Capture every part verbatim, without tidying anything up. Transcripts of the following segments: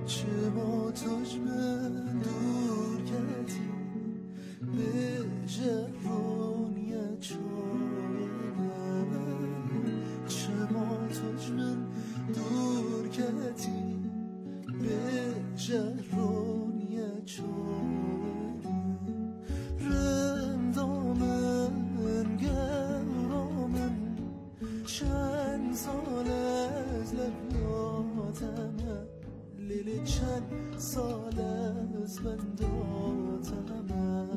چما توش من دور کردی به جرونیت چایدم چما توش من دور کردی به جرونیت چایدم رندامن گرامن چند سال از لبیاتمه لیلی چند سال از بنداتمه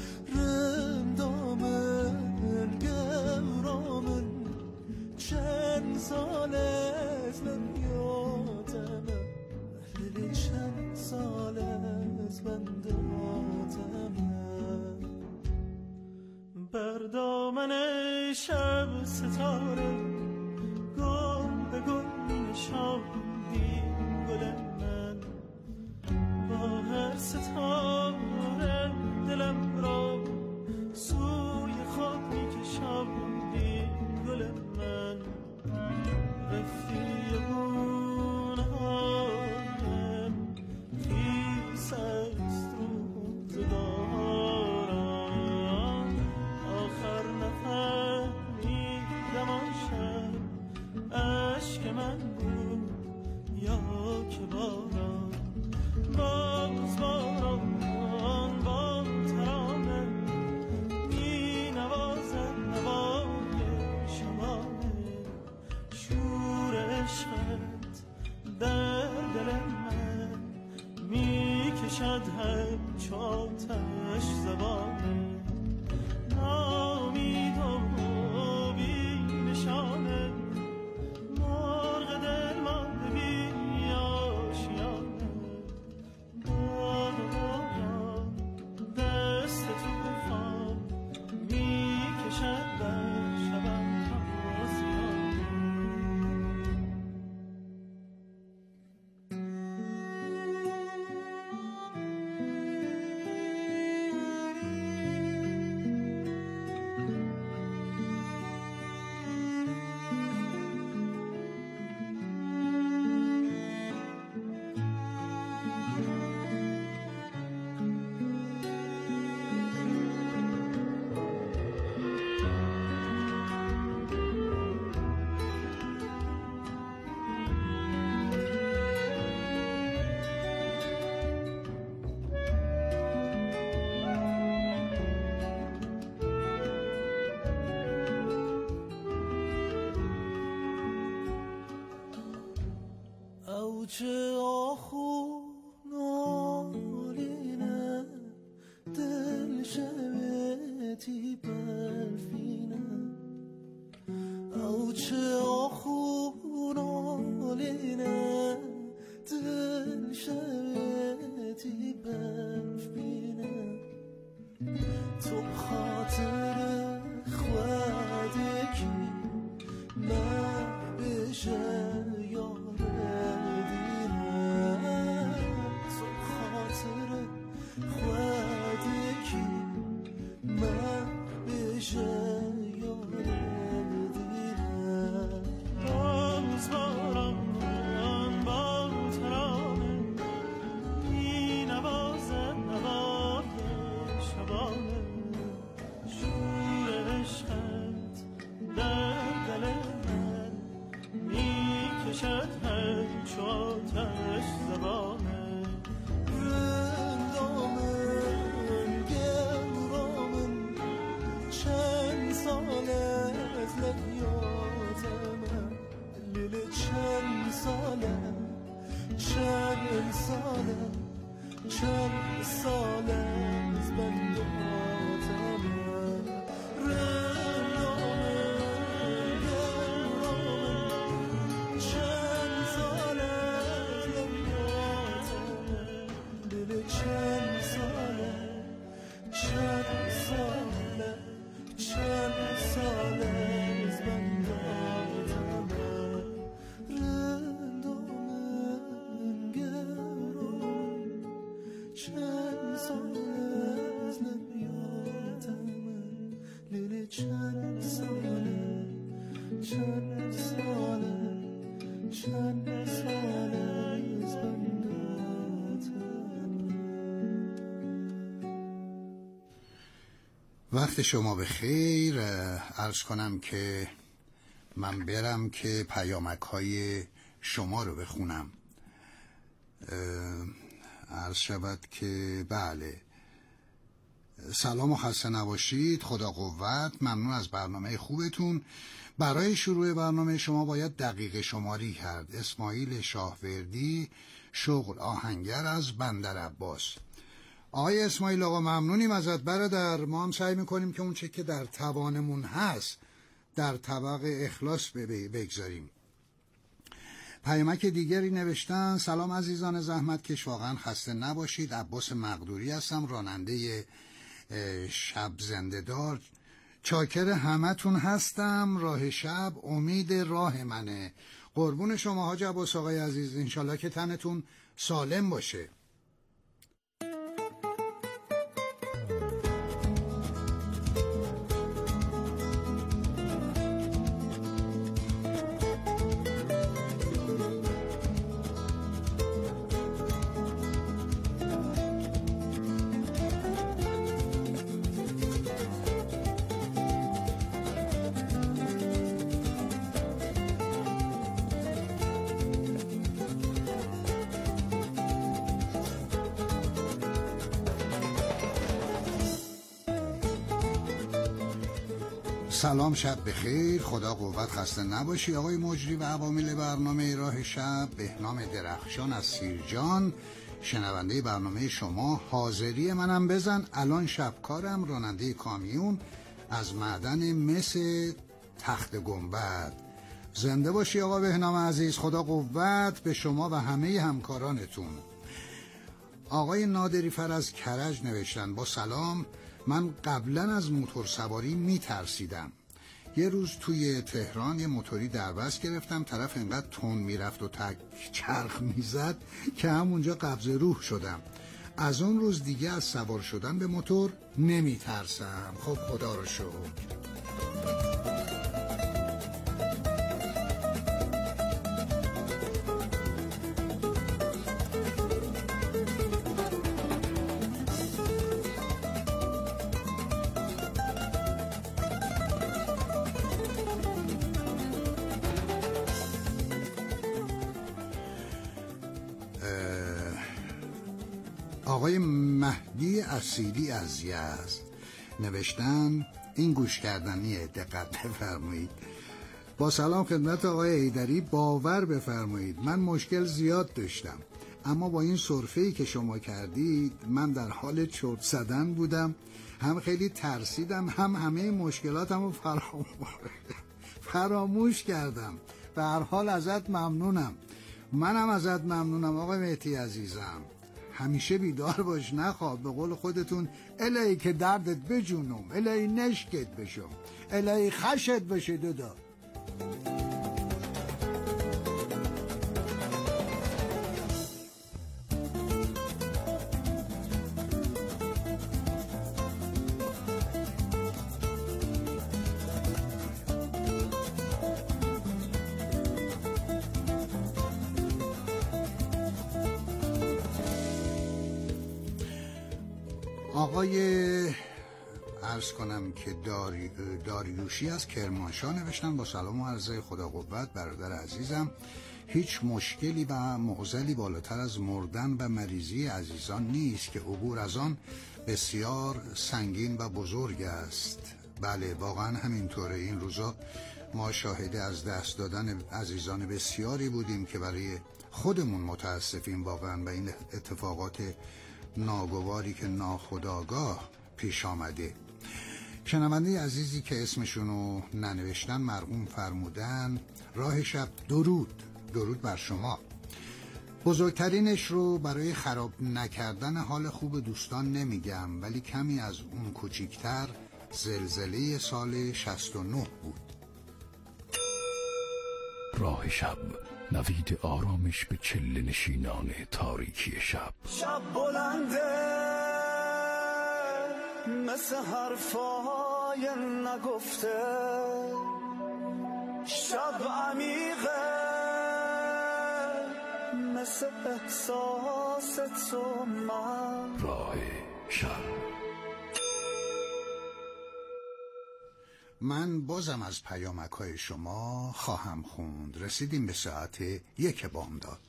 رندامن گرامن چند سال از لبیاتمه لیلی چند سال از بنداتمه بر دامن شب ستاره گل به گل می نشاندی گل من با هر ستاره دلم را سوی خود می کشاندی گل من رفتی بونم خیس است روزگارم آخر نفهمیدم آن شب عشق من بود یا که باران باز باران با ترانه می نوازد نوای شبانه شور عشقت در دل من می کشد همچو آتش زبانه نامید و بی نشانه مرغ دل مانده بی آشیانه باران دست توفان می کشد بر شبم تازیانه چه آخونالینه دل شبتی برفینه او چه آخونالینه دل شبتی برفینه تو خاطر خودکی من بشه یاره خودکی من بشه یاره دیرم باز باران با ترانه می نوازد نوای شبانه شور عشقت در دل من می کشد همچو آتش زبانه از لبیاتمه لیل چند ساله چند ساله چند ساله از بنداتمه رندامه گرامه چند ساله از لبیاتمه لیل چند ساله چند ساله چند ساله از بنداتمه رندامن گرام چند ساله از نمیاتمه لیلی چند ساله چند ساله چند ساله از بنداتمه وقت شما به خیر. عرض کنم که من برم که پیامک های شما رو بخونم. عرض شود که بله، سلام و خسته نباشید، خدا قوت، ممنون از برنامه خوبتون. برای شروع برنامه شما باید دقیقه شماری کرد. اسماعیل شاهوردی، شغل آهنگر از بندر عباس. آقای اسماعیل آقا ممنونیم ازت برادر. ما هم سعی میکنیم که اون چه که در توانمون هست در طبق اخلاص بگذاریم. پیامک دیگری نوشتن: سلام عزیزان زحمت کش، واقعا خسته نباشید. عباس مقدوری هستم، راننده شب زنده‌دار. چاکر همتون هستم. راه شب امید راه منه. قربون شما حاج عباس آقای عزیز، انشالله که تنتون سالم باشه. سلام، شب بخیر، خدا قوت، خسته نباشی. آقای مجری و عوامل برنامه راه شب، بهنام درخشان از سیرجان، شنونده برنامه شما. حاضری منم بزن، الان شبکارم، راننده کامیون از معدن مس تخت گنبد. زنده باشی آقا بهنام عزیز، خدا قوت به شما و همه همکارانتون. آقای نادری فر از کرج نوشتن: با سلام، من قبلا از موتور سواری می ترسیدم. یه روز توی تهران یه موتوری دربست گرفتم، طرف انقدر تون میرفت و تک چرخ میزد که همونجا قبض روح شدم. از اون روز دیگه از سوار شدن به موتور نمی ترسم. خب خدا رو شکر. آقای مهدی اصیلی از یزد نوشتن: این گوش کردنیه، دقت بفرمایید. با سلام خدمت آقای حیدری، باور بفرمایید من مشکل زیاد داشتم، اما با این سرفه‌ای که شما کردید من در حال چرت زدن بودم. هم خیلی ترسیدم، هم همه مشکلاتم رو فراموش فراموش کردم. به هر حال ازت ممنونم. منم ازت ممنونم آقای مهدی عزیزم. همیشه بیدار باش، نخواب. به قول خودتون الهی که دردت بجونم، الهی نشکت بشم، الهی خشت بشه دادا. آقای عرض کنم که داری داریوشی از کرمانشاه نوشتن: با سلام و عرض خدا قوت برادر عزیزم، هیچ مشکلی و معضلی بالاتر از مردن و مریضی عزیزان نیست که عبور از آن بسیار سنگین و بزرگ است. بله واقعا همینطوره. این روزا ما شاهد از دست دادن عزیزان بسیاری بودیم که برای خودمون متاسفیم واقعا، و این اتفاقات ناگواری که ناخودآگاه پیش آمده. شنونده عزیزی که اسمشونو ننوشتن مرحوم فرمودن: راه شب درود درود بر شما. بزرگترینش رو برای خراب نکردن حال خوب دوستان نمیگم، ولی کمی از اون کوچیکتر زلزله سال شصت و نه بود. راه شب، نوید آرامش به چله نشینان تاریکی شب. شب بلنده مثل حرفای نگفته، شب عمیقه مثل احساس تو من. راه شب. من بازم از پیامک‌های شما خواهم خوند. رسیدیم به ساعت یک بامداد.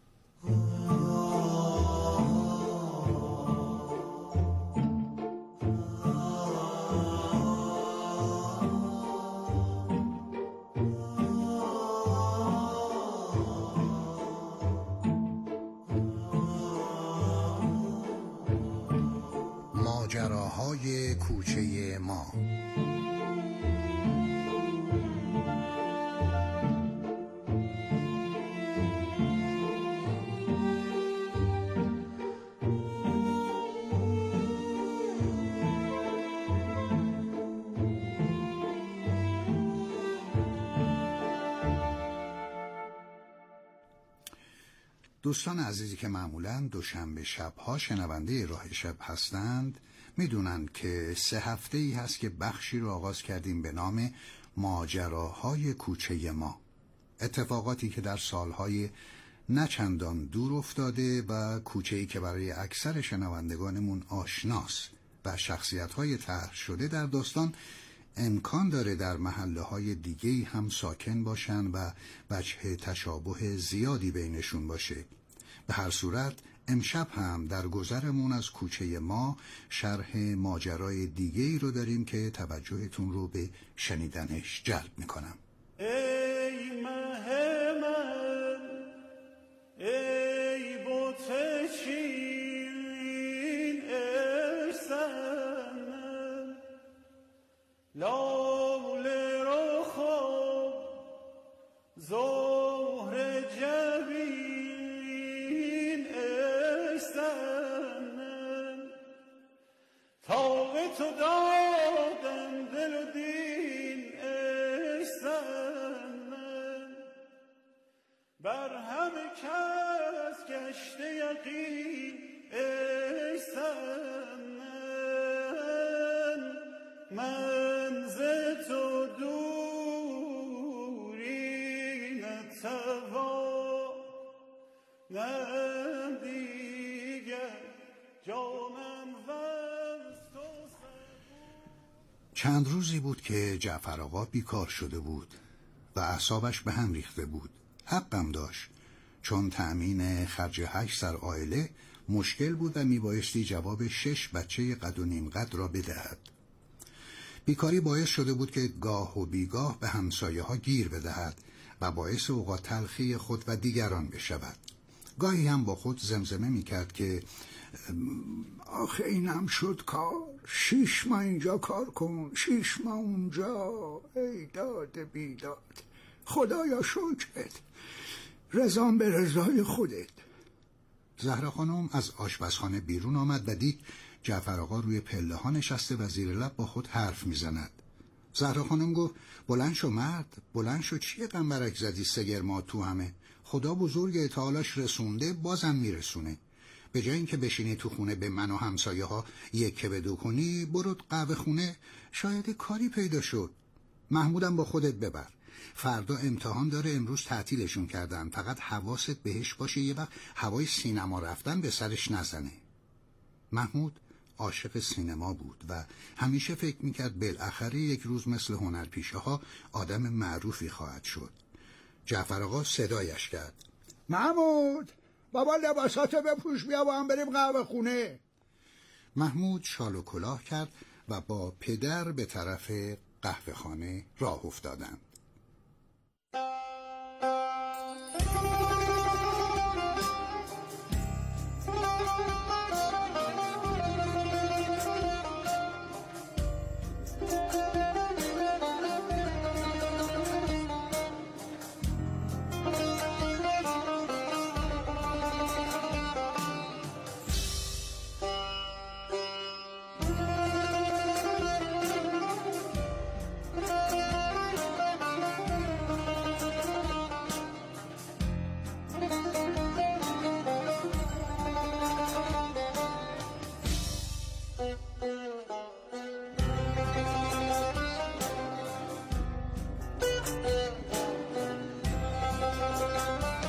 ماجراهای کوچه ما. دوستان عزیزی که معمولاً دوشنبه شب‌ها شنونده راه شب هستند میدونند که سه هفته ای هست که بخشی رو آغاز کردیم به نام ماجراهای کوچه ما. اتفاقاتی که در سالهای نچندان دور افتاده و کوچه‌ای که برای اکثر شنوندگانمون آشناست و شخصیت‌های طرح شده در داستان امکان داره در محله‌های دیگه‌ای هم ساکن باشن و وجه تشابه زیادی بینشون باشه. به هر صورت امشب هم در گذرمون از کوچه ما شرح ماجرای دیگه‌ای رو داریم که توجهتون رو به شنیدنش جلب میکنم. ای مه من، ای بوت شیرین ارسن، لاله رو خوب زهر جبین ارسن، تا به تو دادم دل و دین ارسن، بر همه کس گشته یقین ارسن، من ز تو دوری نتوانم دیگر، جانم وز تو چند روزی بود که جعفر آقا بیکار شده بود و اعصابش به هم ریخته بود. حقم داشت، چون تأمین خرج هشت سر عائله مشکل بود و میبایستی جواب شش بچه قد و نیم قد را بدهد. بیکاری باعث شده بود که گاه و بیگاه به همسایه ها گیر بدهد و باعث اوقات تلخی خود و دیگران بشود. گاهی هم با خود زمزمه میکرد که آخه اینم شد کار، شیش ماه اینجا کار کن، شیش ماه اونجا، ای داد بیداد، خدایا شکرت، رضام به رضای خودت. زهرا خانم از آشپزخانه بیرون آمد و دید جعفر آقا روی پله ها نشسته و زیر لب با خود حرف میزند. زهرا خانم گفت بلند شو مرد، بلند شو، چیه قنبرک زدی سگر ما تو همه؟ خدا بزرگ تعالیش رسونده، بازم میرسونه. به جای اینکه بشینی تو خونه به من و همسایه ها یک که بدو کنی، برو قهوه خونه، شاید کاری پیدا شد. محمودم با خودت ببر، فردا امتحان داره، امروز تعطیلشون کردن، فقط حواست بهش باشه یه وقت هوای سینما رفتن به سرش نزنه. محمود عاشق سینما بود و همیشه فکر میکرد بالاخره یک روز مثل هنرپیشه ها آدم معروفی خواهد شد. جعفر آقا صدایش کرد. محمود، بابا لباساتو بپوش، بیا با هم بریم قهوه خونه. محمود شال و کلاه کرد و با پدر به طرف قهوه خانه راه افتادند.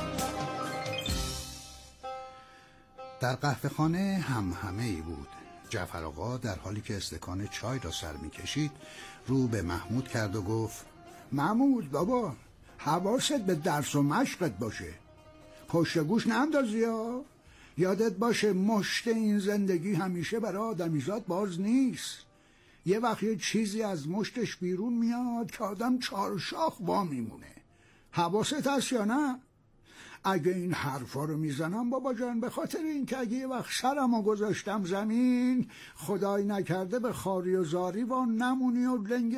در قهوه خانه هم همه ای بود. جعفر آقا در حالی که استکان چای را سر می‌کشید رو به محمود کرد و گفت محمود بابا، حواست به درس و مشقت باشه، پشت گوش نندازی ها. یادت باشه مشت این زندگی همیشه برای آدمیزاد باز نیست. یه وقت یه چیزی از مشتش بیرون میاد که آدم چارشاخ وا میمونه. حواست هست یا نه؟ اگه این حرفا رو میزنم بابا جان به خاطر این که اگه یه وقت سرمو گذاشتم زمین، خدای نکرده به خاری و زاری و نمونی و لنگ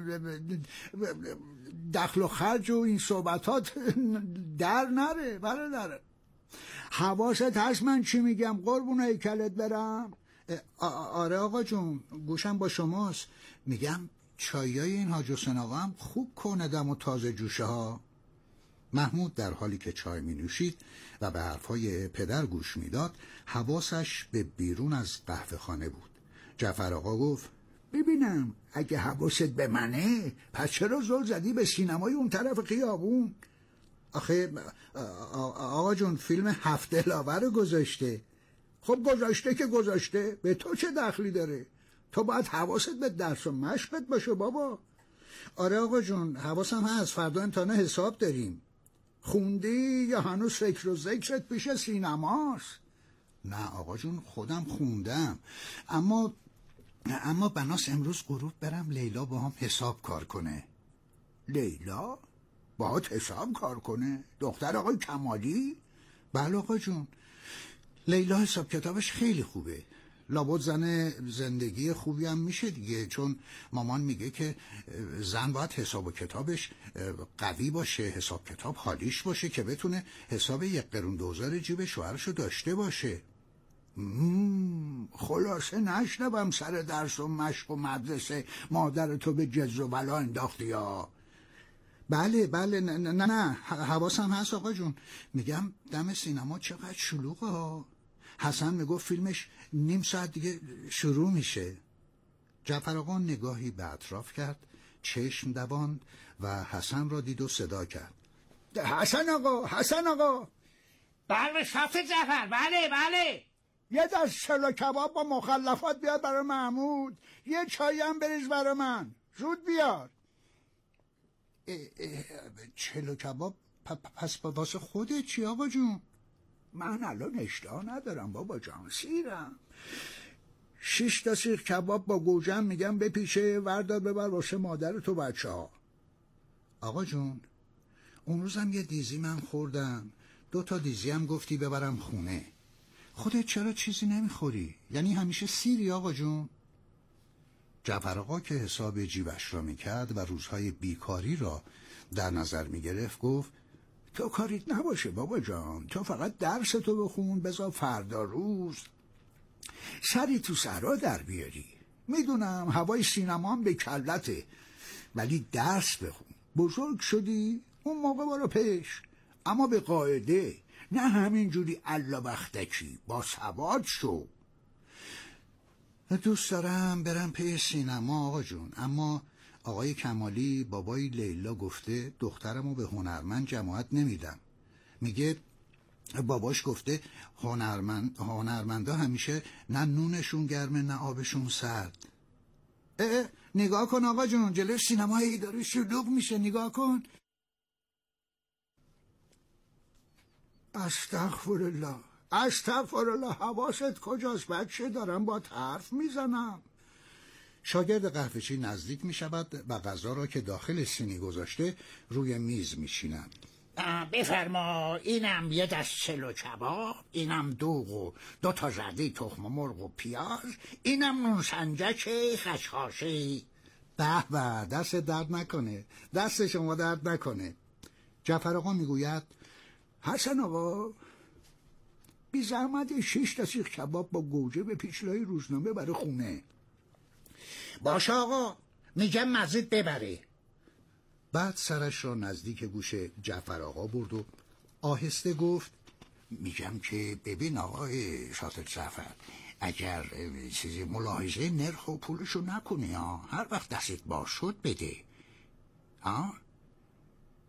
دخل و خرج و این صحبتات در نره برادر. حواست هست من چی میگم قربون هیکلت برم؟ آره آقا جون، گوشم با شماست. میگم چایای این حاج حسین آقا هم خوب کنه دم و تازه جوشه ها. محمود در حالی که چای می نوشید و به حرفهای پدر گوش میداد حواسش به بیرون از قهوه خانه بود. جعفر آقا گفت ببینم اگه حواست به منه پس چرا زل زدی به سینمای اون طرف خیابون؟ آخه آقا جون فیلم هفت دلاور رو گذاشته. خب گذاشته که گذاشته، به تو چه دخلی داره؟ تو باید حواست به درس و مشقت باشه بابا. آره آقا جون حواسم هست، فردا امتحان حساب داریم. خوندی یا هنوز فکر و ذکرت پیش سینماست؟ نه آقا جون خودم خوندم، اما اما بناس امروز غروب برم لیلا با هم حساب کار کنه. لیلا؟ باهات حساب کار کنه؟ دختر آقای کمالی؟ بله آقا جون، لیلا حساب کتابش خیلی خوبه. لابد زن زندگی خوبی هم میشه دیگه، چون مامان میگه که زن باید حساب و کتابش قوی باشه، حساب کتاب حالیش باشه که بتونه حساب یک قرون دوزار جیب شوهرشو داشته باشه. خلاصه نشنوم سر درس و مشق و مدرسه مادر تو به جز و بلا انداختی یا؟ بله بله نه نه نه حواسم هست آقا جون. میگم دم سینما چقدر شلوغه ها. حسن میگفت فیلمش نیم ساعت دیگه شروع میشه. جعفر آقا نگاهی به اطراف کرد، چشم دواند و حسن را دید و صدا کرد. حسن آقا، حسن آقا. بله شاف جعفر، بله بله. یه دست چلو کباب با مخلفات بیار برای محمود، یه چایی هم بریز برای من، زود بیار. چلو کباب پس واسه خودت چی آقا جون؟ من الان اشتها ندارم بابا جان، سیرم. شش تا سیخ کباب با گوجم میگم بپیچه، وردار ببر واسه مادر تو بچه ها. آقا جون اون روزم یه دیزی من خوردم، دو تا دیزی هم گفتی ببرم خونه. خودت چرا چیزی نمیخوری؟ یعنی همیشه سیری آقا جون؟ جعفر آقا که حساب جیبش را میکرد و روزهای بیکاری را در نظر میگرفت گفت تو کاریت نباشه بابا جان، تو فقط درس تو بخون، بذار فردا روز سری تو صحرا در بیاری. میدونم هوای سینما هم به کلته، ولی درس بخون. بزرگ شدی اون موقع برو پیش، اما به قاعده، نه همینجوری الا بختکی، با سواد شو. دوست دارم برم پی سینما آقا جون، اما آقای کمالی بابای لیلا گفته دخترمو به هنرمند جماعت نمیدم. میگه باباش گفته هنرمند هنرمندا همیشه نه نونشون گرمه نه آبشون سرد. اه نگاه کن آقا جون، جلوی سینما هی داره شلوغ میشه، نگاه کن. استغفرالله استغفرالله، حواست کجاست بچه؟ دارم با حرف میزنم. شاگرد قهوه‌چی نزدیک می شود و غذا را که داخل سینی گذاشته روی میز می شینند. بفرما، اینم یه دست چلو کباب، اینم دوغ و دو تا زرده تخم مرغ و پیاز، اینم نون سنجک خشخاشی. به به، دست درد نکنه، دست شما درد نکنه. جعفر آقا می گوید حسن آقا بی زحمت شش تا سیخ کباب با گوجه به پیچلای روزنامه برای خونه. باشه آقا، میگم مزید ببره. بعد سرش را نزدیک گوش جعفر آقا برد و آهسته گفت میگم که ببین آقای شاطر جعفر، اگر چیزی ملاحظه نرخ و پولشو نکنی ها، هر وقت دستت باز شد بده ها.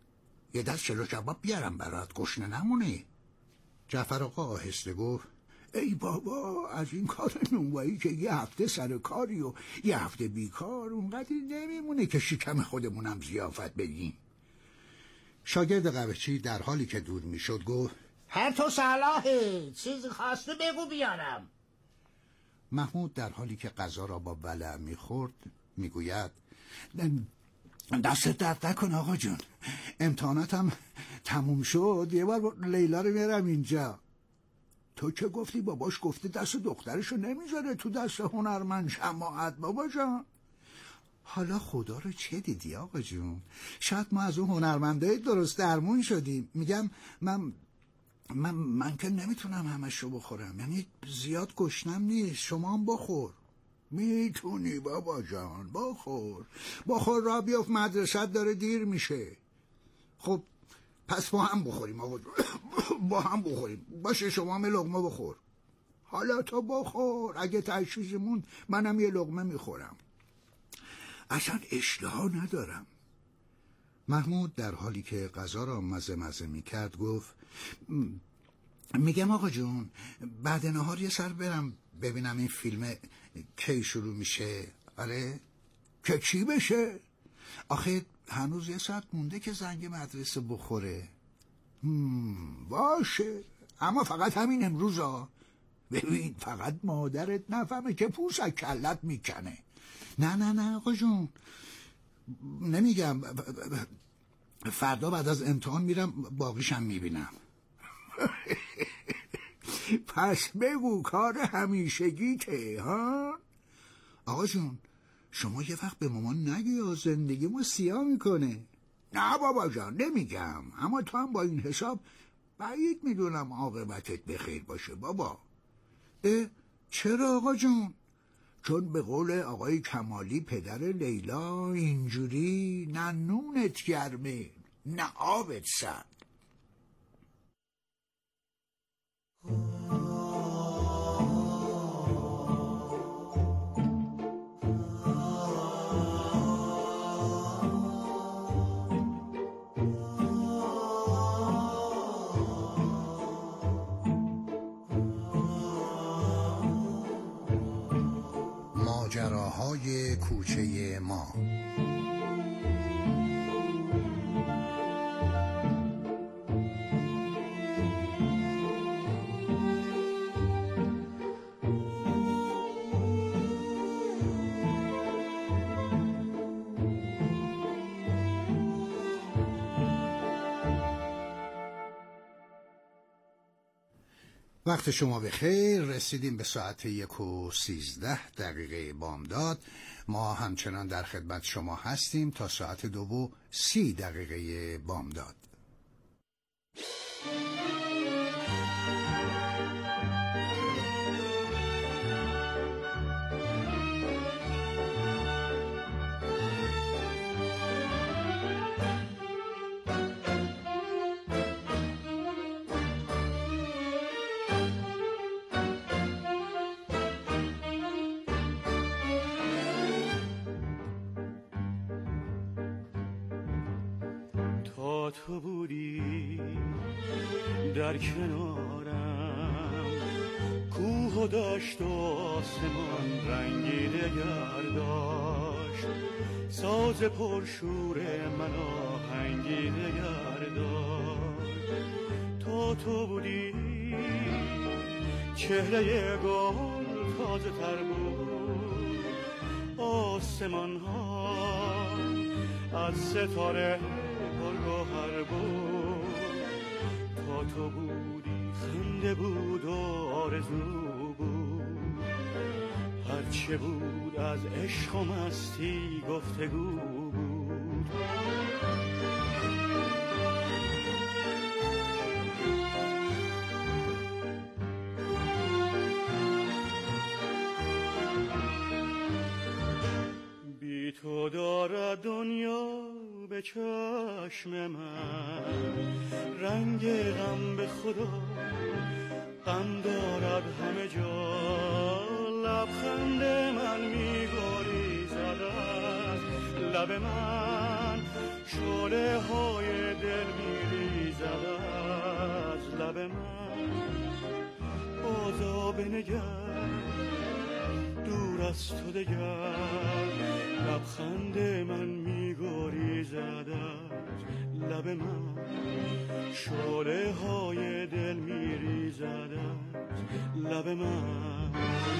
یه دست چلو کباب بیارم برات، گشنه نمونی. جعفر آقا آهسته گفت ای بابا، از این کار نونوایی که یه هفته سر کاری و یه هفته بیکار اونقدر نمیمونه که شکم خودمونم ضیافت بدیم. شاگرد قوچی در حالی که دور میشد گفت هر تو صلاحه، چیزی خواسته بگو بیارم. محمود در حالی که غذا را با ولع میخورد میگوید دست درد نکن آقا جون، امتحاناتم تموم شد، یه بار لیلا رو میارم اینجا. تو که گفتی باباش گفته دست دخترشو نمیذاره تو دست هنرمند شماعت بابا جان. حالا خدا رو چه دیدی آقا جون؟ شاید ما از اون هنرمندای درست درمون شدیم. میگم من من من که نمیتونم همشو بخورم، یعنی زیاد گشنم نیست، شما هم بخور. میتونی بابا جان، بخور بخور، را بیافت مدرسه داره دیر میشه. خب پس با هم بخوریم آقا جون. با هم بخوریم. باشه شما هم لقمه بخور. حالا تو بخور، اگه تشویزمون منم یه لقمه میخورم، اصلا اشتها ندارم. محمود در حالی که غذا را مزه مزه میکرد گفت میگم آقا جون بعد نهار یه سر برم ببینم این فیلم کی شروع میشه. آره که چی بشه؟ آخه هنوز یه ساعت مونده که زنگ مدرسه بخوره. باشه، اما فقط همین امروز ها. ببین فقط مادرت نفهمه که پوست کلت میکنه. نه نه نه آقا جون، نمیگم، فردا بعد از امتحان میرم باقیشم میبینم. پس بگو کار همیشگیته ها؟ آقا جون شما یه وقت به مامان نگی زندگی ما سیاه میکنه. نه بابا جان نمیگم، اما تو هم با این حساب بعید میدونم عاقبتت بخیر باشه بابا. اه چرا آقا جون؟ چون به قول آقای کمالی پدر لیلا اینجوری نه نونت گرمه نه آبت سرد. ماجراهای کوچه ما. وقت شما بخیر. رسیدیم به ساعت یک و سیزده دقیقه بامداد. ما همچنان در خدمت شما هستیم تا ساعت دو و سی دقیقه بامداد. تو بودی در کنارم، کوه و دشت و آسمان رنگی دگر داشت، ساز پرشور من آهنگی دگر داشت. تو تو بودی چهره گل تازه تر بود، آسمان ها از ستاره پرگوهر بود. تا تو بودی خنده بود و آرزو بود، هرچه بود از عشق و مستی گفتگو بود. بی تو دارد دنیا به چشم من رنگ غم، به خدا غم دارد همه جا. لبخند من می‌گریزد از لب من، شعله های دل می‌ریزد از لب من. بازار بازا بنگر دور از تو دگر، لبخند من میگریزد از لب من، شعله های دل میریزد از لب من.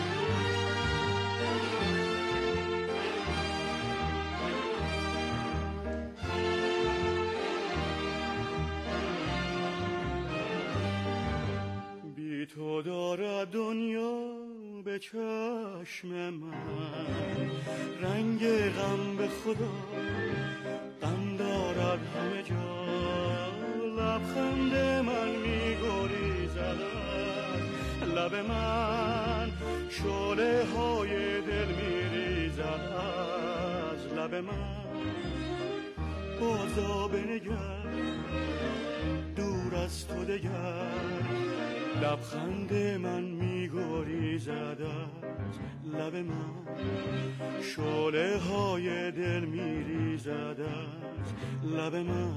بی تو دارد دنیا به چشم من رنگ غم، به خدا غم دارد همه جا، لبخند من میگریزد از لب من، شعله های دل میریزد از لب من. بازا بنگر دور از تو دگر، لبخند من میگریزد از لب من، شعله های دل میریزد از لب من.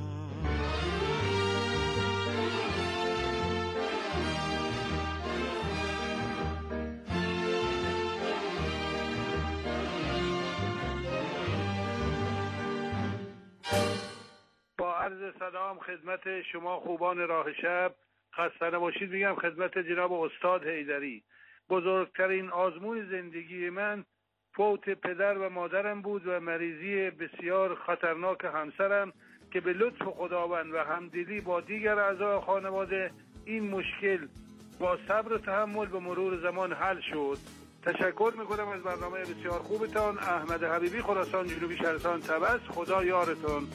با عرض سلام خدمت شما خوبان راه شب، خسته نباشید میگم خدمت جناب استاد حیدری. بزرگترین آزمون زندگی من فوت پدر و مادرم بود و مریضی بسیار خطرناک همسرم که به لطف خداوند و همدلی با دیگر اعضای خانواده این مشکل با صبر و تحمل به مرور زمان حل شد. تشکر میکنم از برنامه بسیار خوبتان. احمد حبیبی، خراسان جنوبی، شهرستان طبس. خدا یارتون.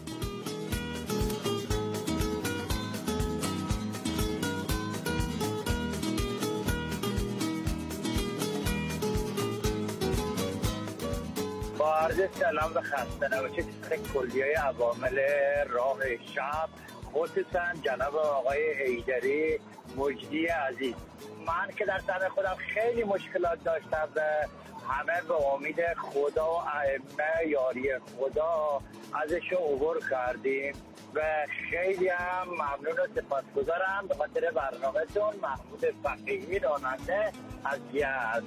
با عرض سلام و خسته نباشید کلیه عوامل راه شب، خصوصا جناب آقای حیدری مجدی عزیز. من که در سر خودم خیلی مشکلات داشتم و همه به امید خدا و ائمه یاری خدا ازش عبور کردیم و خیلی هم ممنون و سپاسگزارم به خاطر برنامه‌تون. محمود فقیهی، راننده از یزد.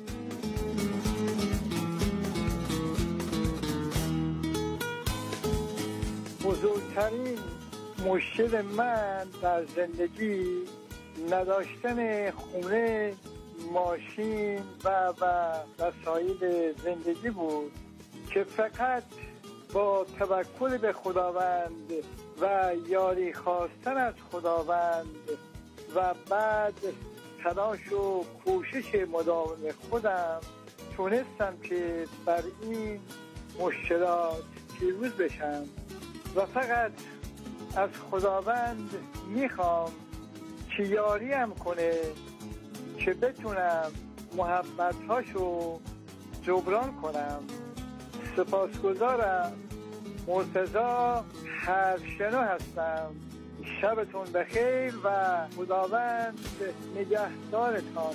بزرگترین مشکل من در زندگی نداشتن خونه، ماشین و و وسایل زندگی بود که فقط با توکل به خداوند و یاری خواستن از خداوند و بعد تلاش و کوشش مداوم خودم تونستم که بر این مشکلات پیروز بشم و فقط از خداوند میخوام که یاریم کنه که بتونم محبت‌هاشو جبران کنم. سپاسگزارم. مرتضی حرفشنو هستم. شبتون بخیر و خداوند نگهدارتان.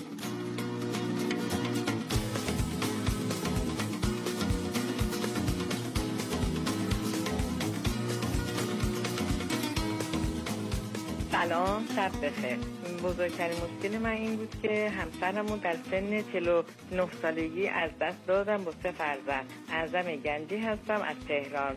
سلام، شب بخیر. بزرگترین مشکل من این بود که همسرمون در سن چهل و نه سالگی از دست دادم با سه فرزند. اعظم گنجی هستم از تهران.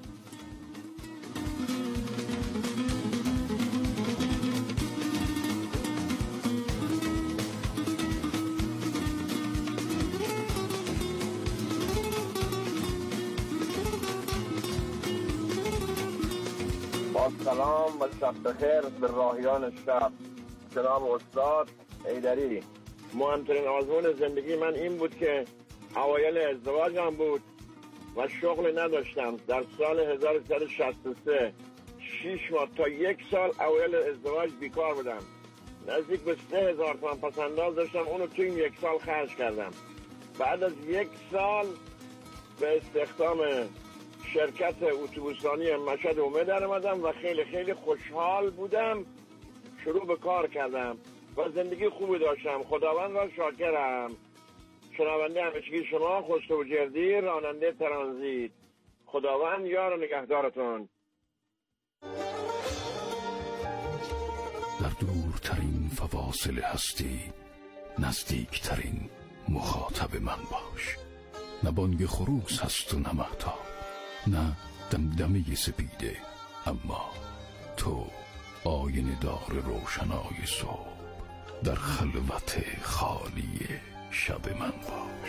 با سلام و شب بخیر به راهیان شب. جناب استاد حیدری، مهمترین آزمون زندگی من این بود که اوایل ازدواجم بود و شغل نداشتم. در سال هزار و سیصد و شصت و سه شیش ماه تا یک سال اوایل ازدواج بیکار بودم. نزدیک به سه هزار تومان پس انداز داشتم، اونو تو این یک سال خرج کردم. بعد از یک سال به استخدام شرکت اتوبوسرانی مشهد اومه در اومدم و خیلی خیلی خوشحال بودم. شروع به کار کردم و زندگی خوبی داشتم. خداوند را شاکرم. شنونده همیشگی شما خسرو جردی، راننده ترانزیت. خداوند یار و نگهدارتون. در دورترین فواصل هستی نزدیکترین مخاطب من باش. نه بانگ خروس هست و نه مهتاب، نه دمدمه سپیده، اما تو آینه دار روشنای صبح در خلوت خالی شب من باش.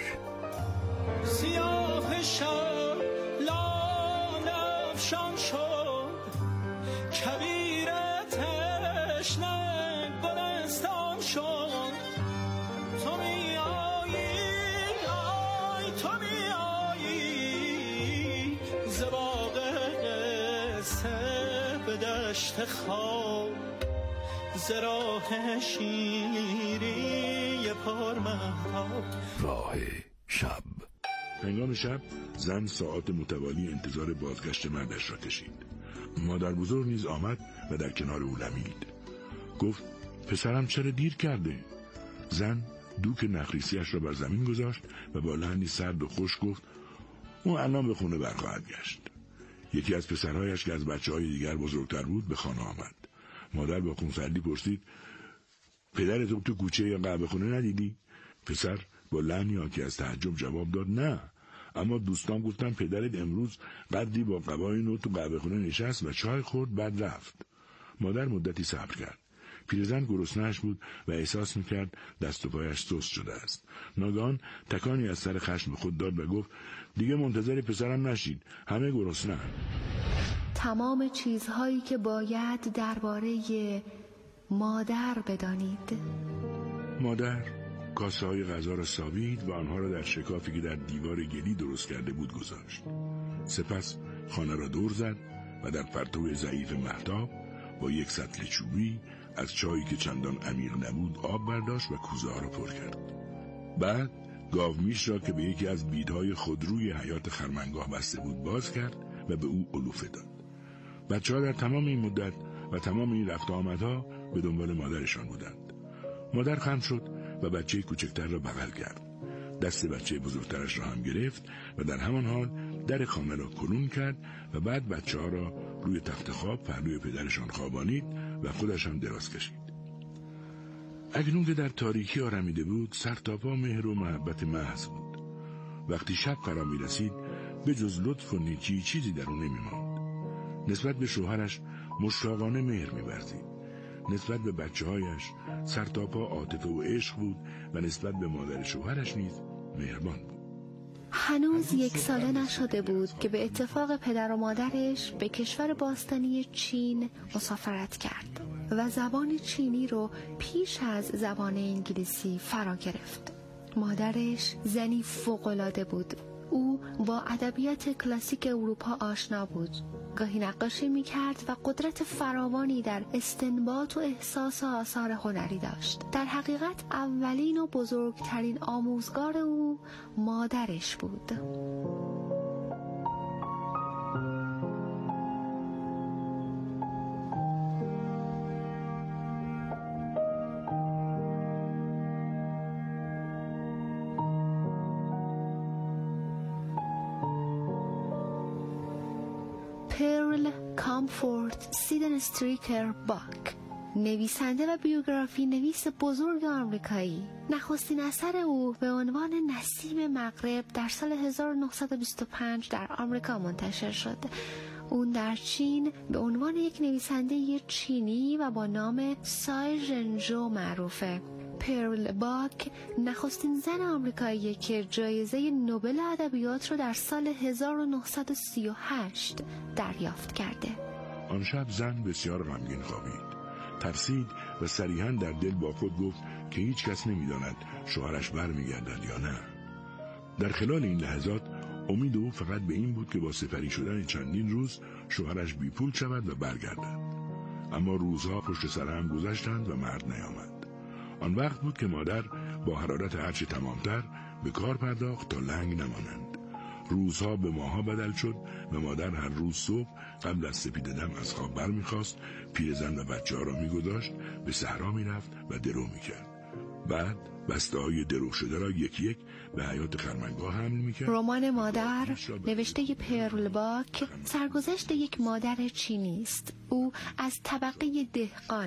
سیاه شب لان افشان شد، کبیر تشنه گلستان شد. تو می آیی آی تو می آیی ز باغ قصه به دشت خواب، ز راه شیری پر مهتاب. راه شب. هنگام شب زن ساعات متوالی انتظار بازگشت مردش را کشید. مادر بزرگ نیز آمد و در کنار او لمید. گفت پسرم چرا دیر کرده؟ زن دوک نخریسیش را بر زمین گذاشت و با لحنی سرد و خوش گفت او الان به خونه برخواهد گشت. یکی از پسرهایش که از بچه های دیگر بزرگتر بود به خانه آمد. مادر با خونسردی پرسید پدرت تو کوچه یا قهوه خونه ندیدی؟ پسر با لحنی حاکی از تعجب جواب داد نه، اما دوستان گفتن پدرت امروز قدری با قبای نو تو قهوه خونه نشست و چای خورد بعد رفت. مادر مدتی صبر کرد. پیرزن گرسنه‌اش بود و احساس میکرد دست و پایش سست شده است. ناگهان تکانی از سر خشم خود داد و گفت دیگه منتظر پسرم نشید، همه گرسنه‌اند. تمام چیزهایی که باید درباره مادر بدانید. مادر کاسه های غذا را ساوید و آنها را در شکافی که در دیوار گلی درست کرده بود گذاشت. سپس خانه را دور زد و در پرتو ضعیف مهتاب با یک سطل چوبی از چایی که چندان عمیق نبود آب برداشت و کوزه ها را پر کرد. بعد گاومیش را که به یکی از بیدهای خودروی حیات خرمنگاه بسته بود باز کرد و به او علوفه داد. بچه ها در تمام این مدت و تمام این رفت آمدها به دنبال مادرشان بودند. مادر خم شد و بچه کوچکتر را بغل کرد. دست بچه بزرگترش را هم گرفت و در همان حال در خانه را کنون کرد و بعد بچه ها را روی تخت خواب پهلوی پدرشان خوابانید و خودش هم دراز کشید. اکنون که در تاریکی آرمیده بود سر تا پا مهر و محبت محض بود. وقتی شب فرا می رسید به جز لطف و نیکی چیزی در اون نمی ماند. نسبت به شوهرش مشتاقانه مهر می ورزید. نسبت به بچه هایش سر تا پا عاطفه و عشق بود و نسبت به مادر شوهرش نیز مهربان بود. هنوز یک ساله نشده بود که به اتفاق پدر و مادرش به کشور باستانی چین مسافرت کرد و زبان چینی رو پیش از زبان انگلیسی فرا گرفت. مادرش زنی فوق‌العاده بود. او با ادبیات کلاسیک اروپا آشنا بود. گاهی نقاشی می‌کرد و قدرت فراوانی در استنباط و احساس آثار هنری داشت. در حقیقت اولین و بزرگترین آموزگار او مادرش بود. پرل کامفورت سیدن استریکر باک، نویسنده و بیوگرافی نویس بزرگ آمریکایی. نخستین اثر او به عنوان نسیم مغرب در سال هزار و نهصد و بیست و پنج در آمریکا منتشر شد. اون در چین به عنوان یک نویسنده چینی و با نام سای ژنژو معروفه. پرل باک نخستین زن آمریکایی که جایزه نوبل ادبیات رو در سال هزار و نهصد و سی و هشت دریافت کرده. آن شب زن بسیار غمگین خوابید. ترسید و صریحاً در دل با خود گفت که هیچ کس نمی‌داند شوهرش برمیگردد یا نه. در خلال این لحظات امید او فقط به این بود که با سپری شدن چندین روز شوهرش بی پول شود و برگردد. اما روزها پشت سر هم گذشتند و مرد نیامد. آن وقت بود که مادر با حرارت هرچه تمامتر به کار پرداخت تا لنگ نمانند. روزها به ماها بدل شد و مادر هر روز صبح قبل از سپید دم از خواب بر می‌خاست، پیرزن و بچه ها را می‌گذاشت، به صحرا می‌رفت و درو می‌کرد. بعد بسته های درو شده را یکی یک به حیات خرمنگاه حمل می‌کرد. رمان مادر نوشته پرل باک سرگذشت یک مادر چینی است. او از طبقه دهقانه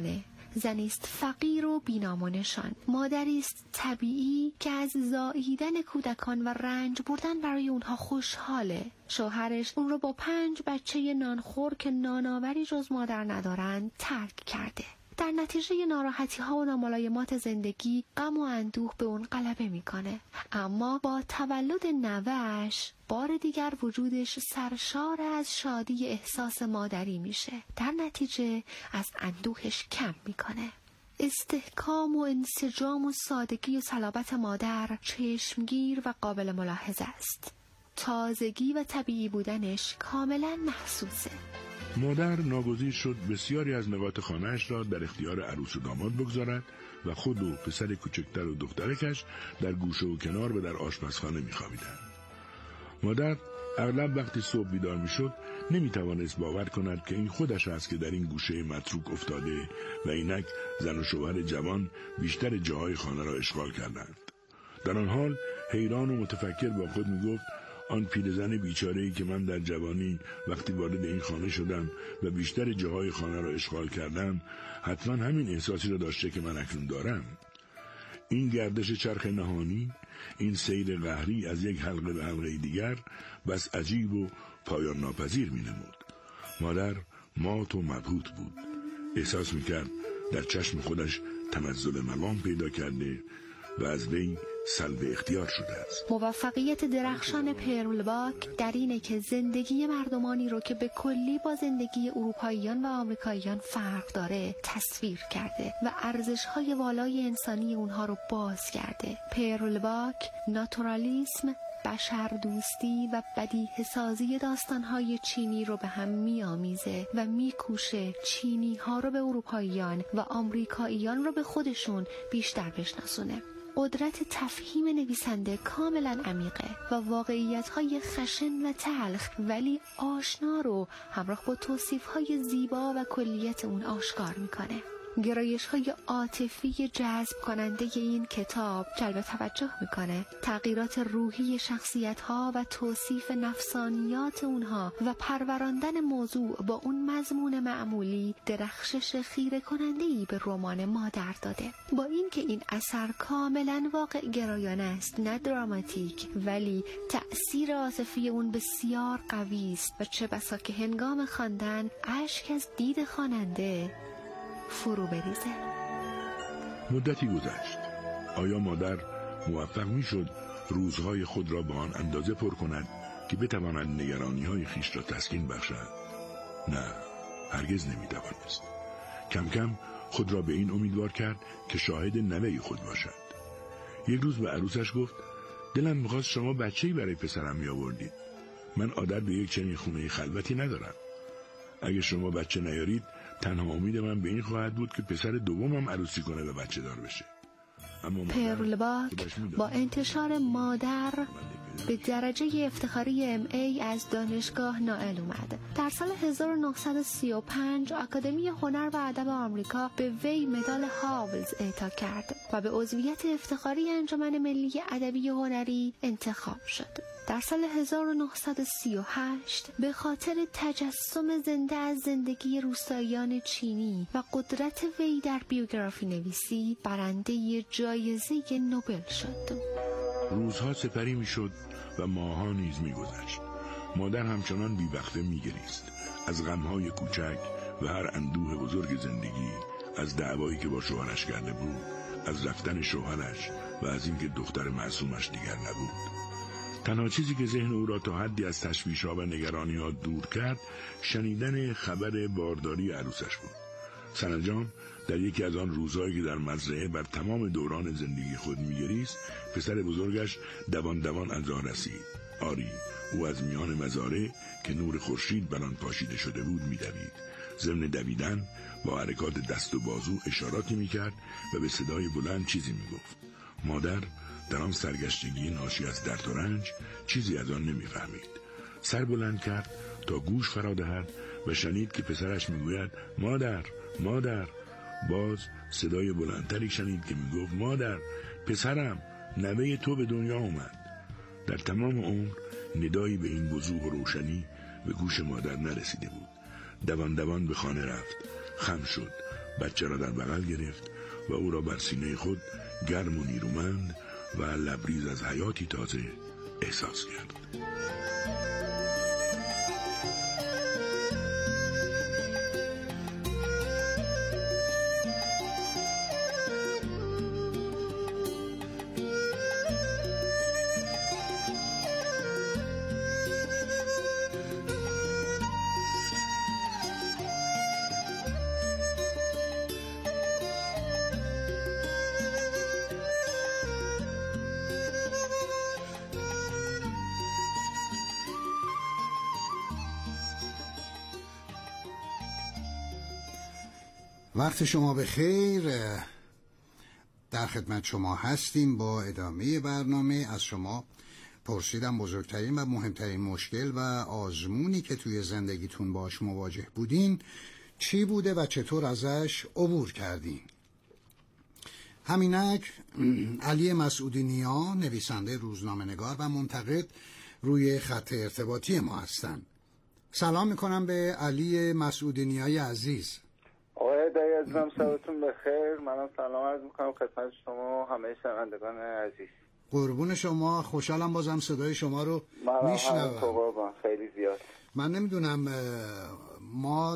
زنیست فقیر و بینام و نشان، مادری است طبیعی که از زاییدن کودکان و رنج بردن برای اونها خوشحاله. شوهرش اون رو با پنج بچه نانخور که نانآوری جز مادر ندارن ترک کرده. در نتیجه ناراحتی ها و ناملایمات زندگی غم و اندوه به اون غلبه میکنه، اما با تولد نوه‌اش بار دیگر وجودش سرشار از شادی احساس مادری میشه. در نتیجه از اندوهش کم میکنه. استحکام و انسجام و سادگی و صلابت مادر چشمگیر و قابل ملاحظه است. تازگی و طبیعی بودنش کاملا محسوسه. مادر ناگزیر شد بسیاری از نقاط خانه‌اش را در اختیار عروس و داماد بگذارد و خود و پسر کوچکتر و دخترکش در گوشه و کنار و در آشپزخانه می‌خوابیدند. مادر اغلب وقتی صبح بیدار می‌شد نمی‌توانست باور کند که این خودش است که در این گوشه متروک افتاده و اینک زن و شوهر جوان بیشتر جاهای خانه را اشغال کردند. در آن حال حیران و متفکر با خود می‌گفت آن پیرزن بیچاره‌ای که من در جوانی وقتی وارد این خانه شدم و بیشتر جاهای خانه را اشغال کردم حتما همین احساسی را داشته که من اکنون دارم. این گردش چرخ نهانی، این سیر قهری از یک حلقه به حلقه دیگر بس عجیب و پایان ناپذیر می نمود. مادر مات و مبهوت بود. احساس می کرد در چشم خودش تنزل مقام پیدا کرده و از وی سلب اختیار شده است. موفقیت درخشان پرلباک در اینه که زندگی مردمانی رو که به کلی با زندگی اروپاییان و آمریکاییان فرق داره تصویر کرده و ارزش‌های والای انسانی اونها رو باز کرده. پرلباک ناتورالیسم، بشر دوستی و بدیهه سازی داستان‌های چینی رو به هم می‌آمیزه و می‌کوشه چینی‌ها رو به اروپاییان و آمریکاییان رو به خودشون بیشتر بشناسونه. قدرت تفهیم نویسنده کاملا عمیقه و واقعیت‌های خشن و تلخ ولی آشنا رو همراه با توصیف‌های زیبا و کلیت اون آشکار میکنه. گرایش‌های عاطفی جذب کننده این کتاب جلب توجه میکنه. تغییرات روحی شخصیت‌ها و توصیف نفسانیات اونها و پروراندن موضوع با اون مضمون معمولی درخشش خیره کننده‌ای به رمان مادر داده. با اینکه این اثر کاملا واقع گرایانه است، نه دراماتیک، ولی تأثیر عاطفی اون بسیار قوی است و چه بسا که هنگام خواندن اشک از دید خواننده فرو بریزه. مدتی گذشت. آیا مادر موفق می شد روزهای خود را به آن اندازه پر کند که بتواند نگرانی‌های خیش را تسکین بخشد؟ نه، هرگز نمی توانست. کم کم خود را به این امیدوار کرد که شاهد نوه خود باشد. یک روز به عروسش گفت دلم می‌خواست شما بچه‌ای برای پسرم می آوردید. من عادت به یک چنین خونه خلوتی ندارم. اگه شما بچه نیارید تنها امید من به این خواهد بود که پسر دومم عروسی کنه و بچه دار بشه. اما پرلباک با انتشار مادر به درجه افتخاری ام ای از دانشگاه نائل اومد. در سال هزار و نهصد و سی و پنج آکادمی هنر و ادب آمریکا به وی مدال هاولز اعطا کرد و به عضویت افتخاری انجمن ملی ادبی و هنری انتخاب شد. در سال هزار و نهصد و سی و هشت به خاطر تجسم زنده از زندگی روستاییان چینی و قدرت وی در بیوگرافی نویسی برنده جایزه نوبل شد. روزها سپری می شد و ماه‌ها نیز می گذشت. مادر همچنان بی‌وقفه می گریست از غم‌های کوچک و هر اندوه بزرگ زندگی، از دعوایی که با شوهرش کرده بود، از رفتن شوهرش و از اینکه دختر معصومش دیگر نبود. تنها چیزی که ذهن او را تا حدی از تشویش‌ها و نگرانی‌ها دور کرد شنیدن خبر بارداری عروسش بود. سرانجام در یکی از آن روزهایی که در مزرعه بر تمام دوران زندگی خود می‌گریست، پسر بزرگش دوان دوان از راه رسید. آری، او از میان مزارع که نور خورشید بر آن پاشیده شده بود می‌دوید. ضمن دویدن با حرکات دست و بازو اشاراتی می‌کرد و به صدای بلند چیزی می‌گفت. مادر در آن سرگشتگی ناشی از درد و رنج چیزی از آن نمی‌فهمید. سر بلند کرد تا گوش فرا دهد و شنید که پسرش میگوید مادر، مادر. باز صدای بلندتری شنید که میگفت مادر، پسرم، نوه تو به دنیا اومد. در تمام عمر ندایی به این وضوح و روشنی به گوش مادر نرسیده بود. دوان دوان به خانه رفت، خم شد بچه را در بغل گرفت و او را بر سینه خود گرم و نیرومند و لبریز از حیاتی تازه احساس کرد. وقت شما بخیر. در خدمت شما هستیم با ادامه برنامه. از شما پرسیدم بزرگترین و مهمترین مشکل و آزمونی که توی زندگیتون باش مواجه بودین چی بوده و چطور ازش عبور کردین. همینک علی مسعودی نیا، نویسنده روزنامه‌نگار و منتقد، روی خط ارتباطی ما هستن. سلام میکنم به علی مسعودی نیای عزیز. آقای دایی عزیزم شبتون بخیر. منم سلام عرض میکنم خدمت شما همه شنوندگان عزیز. قربون شما، خوشحالم بازم صدای شما رو میشنوم. خیلی زیاد. من نمیدونم ما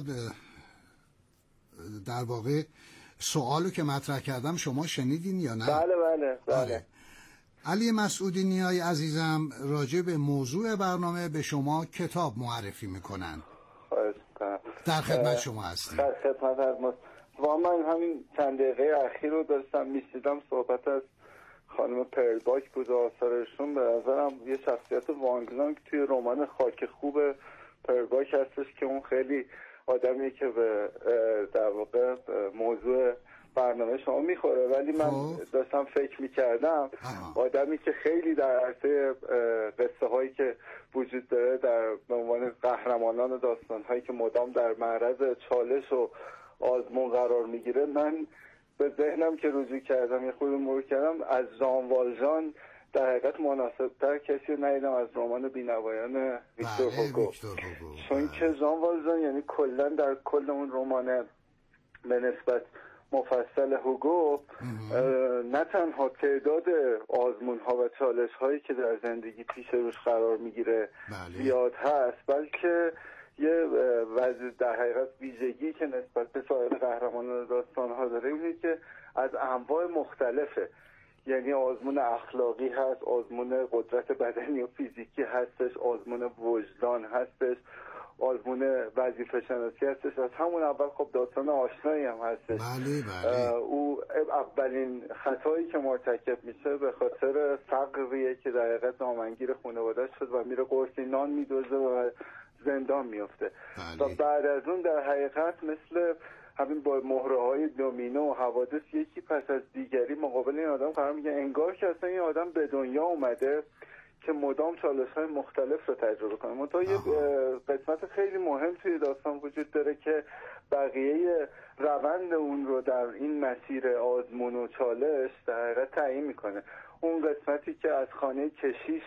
در واقع سوالو که مطرح کردم شما شنیدین یا نه؟ بله بله بله. آره. علی مسعودی نیای عزیزم راجع به موضوع برنامه به شما کتاب معرفی میکنن. خواهش میکنم. در خدمت شما هستیم. در خدمت هستم. و من همین چند دقیقه اخیر رو داشتم میشیدم، صحبت از خانم پرل باک بود و آثارشون. به نظرم یه شخصیت وانگلانگ توی رمان خاک خوب پرل باک هستش که اون خیلی آدمیه که به در واقع موضوع برنامه شما میخوره، ولی من داشتم فکر میکردم آدمی که خیلی در عرصه قصه هایی که وجود داره در به عنوان قهرمانان داستان هایی که مدام در معرض چالش و آزمون قرار میگیره، من به ذهنم که رجوع کردم یه خود مرور کردم از ژان والژان در حقیقت مناسب تر کسی رو ندیدم از رمان بینوایان ویکتور هوگو، چون که ژان والژان یعنی کلا در کل اون رمان به نسبت مفصل هوگو نه تنها تعداد آزمون ها و چالش هایی که در زندگی پیش روش قرار میگیره زیاد هست، بلکه یه وضع در حقیقت ویژگی که نسبت به سایر قهرمانان داستان ها داره اینه که از انواع مختلفه. یعنی آزمون اخلاقی هست، آزمون قدرت بدنی و فیزیکی هستش، آزمون وجدان هستش، آزمون وظیفه شناسی هستش. از همون اول خب داستان آشنایی هم هستش. بله بله. او اولین خطایی که مرتکب میشه به خاطر فقریه که در حقیقت نامنگیر خانواده‌اش شد و میره قرصی نان میدوزه و زندان میفته. بله. و بعد از اون در حقیقت مثل همین با مهره های دومینو و حوادث یکی پس از دیگری مقابل این آدم قرار میگه، انگار که اصلا این آدم به دنیا اومده که مدام چالش های مختلف رو تجربه کنه. منتها یه قسمت خیلی مهم توی داستان وجود داره که بقیه روند اون رو در این مسیر آزمون و چالش در حقیقت تعیین میکنه. اون قسمتی که از خانه کشیش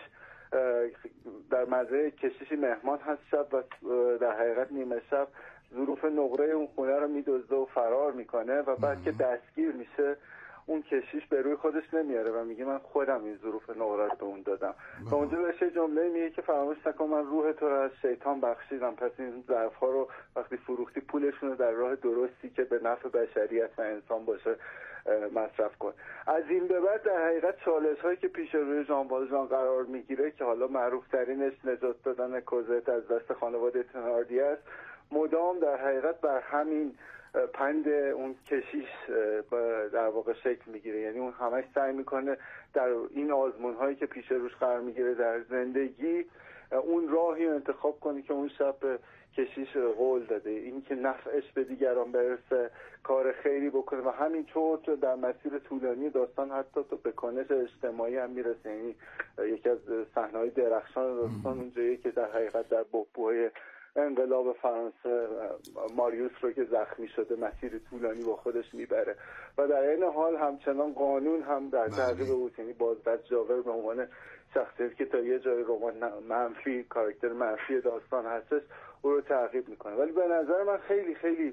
در مزرعه کشیشی مهمان هست شب و در حقیقت نیمه شب ظروف نقره اون خونه رو میدزده و فرار میکنه و بعد که دستگیر میشه اون کشیش به روی خودش نمیاره و میگه من خودم این ظروف نقره رو به اون دادم و اونجا بهش جمله میگه که فراموش نکن من روح تو رو از شیطان بخشیدم، پس این ظرف ها رو وقتی فروختی پولشون رو در راه درستی که به نفع بشریت و انسان باشه مصرف کن. از این به بعد در حقیقت چالش هایی که پیش روی ژان والژان قرار میگیره که حالا معروف ترینش نجات دادن کوزت از دست خانواده تناردی است، مدام در حقیقت بر همین پند اون کشیش در واقع شکل میگیره. یعنی اون همش سعی میکنه در این آزمون هایی که پیش روش قرار میگیره در زندگی اون راهی رو انتخاب کنه که اون شب کشیش قول داده، این که نفعش به دیگران برسه، کار خیری بکنه و همینطور در مسیر طولانی داستان حتی تو به کنش اجتماعی هم میرسه. یعنی یکی از صحنه‌های درخشان داستان اونجاییه که در حقیقت در بحبوحه انقلاب فرانسه ماریوس رو که زخمی شده مسیر طولانی با خودش میبره و در این حال همچنان قانون هم در تعقیب او، یعنی بازدست جاور به عنوان شخصیتی که تا یه جای رمان منفی کاراکتر منفی داستان هستش او رو تعقیب میکنه. ولی به نظر من خیلی خیلی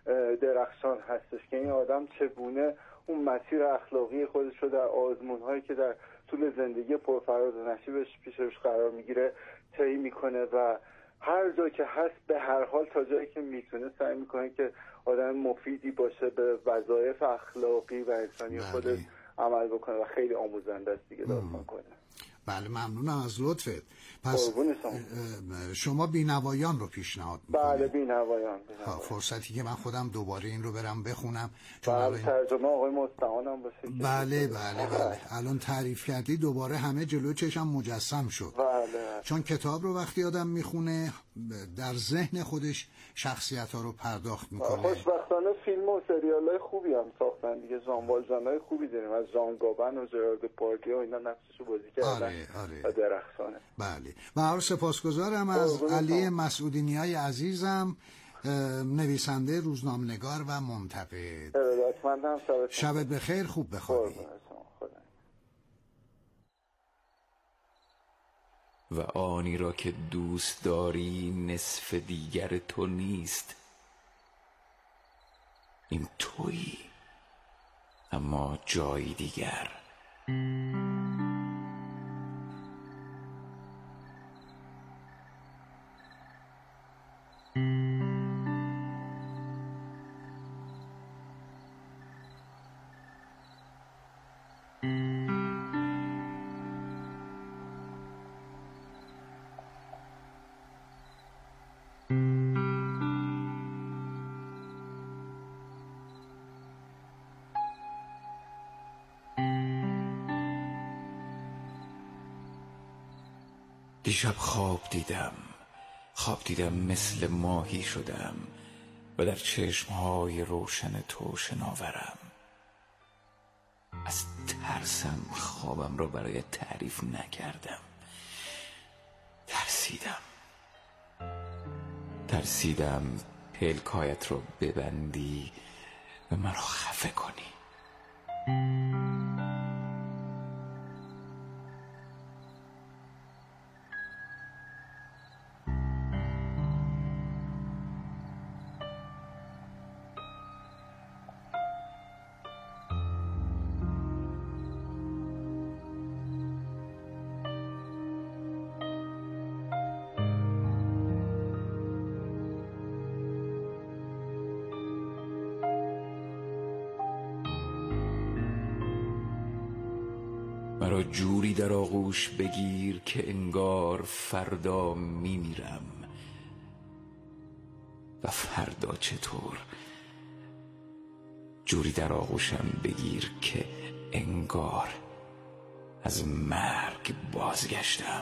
درخشان هستش که این آدم چگونه اون مسیر اخلاقی خودش رو در آزمون‌هایی که در طول زندگی پرفراز و نشیبش پیشش قرار میگیره طی میکنه و هر جا که هست به هر حال تا جایی که میتونه سعی میکنه که آدم مفیدی باشه، به وظایف اخلاقی و انسانی خودش عمل بکنه و خیلی آموزنده است دیگه داستان کنه. بله ممنونم از لطفت. پس شما بینوایان رو پیشنهاد میکنید؟ بله بینوایان. فرصتی که من خودم دوباره این رو برم بخونم. بله ترجمه آقای مستعان هم باشه. بله بله بله الان تعریف کردی دوباره همه جلو چشم مجسم شد. بله. چون کتاب رو وقتی آدم میخونه در ذهن خودش شخصیت ها رو پرداخت میکنه. خوشبختانه فیلم و سریال های خوبی هم ساختن دیگه. ژان والژان های خوبی داریم از ژان گابن و ژرارد پارتیه و اینا نقششو بازی کردن. آره آره. درخشانه. بله و هر سپاسگزارم از علی مسعودینیای عزیزم، نویسنده، روزنامه‌نگار و منتقد. ارادتمندم. شبت بخیر، خوب بخوابی. و آنی را که دوست داری نصف دیگر تو نیست، این تویی اما جایی دیگر. دیشب خواب دیدم خواب دیدم مثل ماهی شدم و در چشمهای روشن تو شناورم. از ترسم خوابم را برای تعریف نکردم. ترسیدم ترسیدم پلکایت را ببندی و من را خفه کنی. مرا جوری در آغوش بگیر که انگار فردا میمیرم. و فردا چطور؟ جوری در آغوشم بگیر که انگار از مرگ بازگشتم.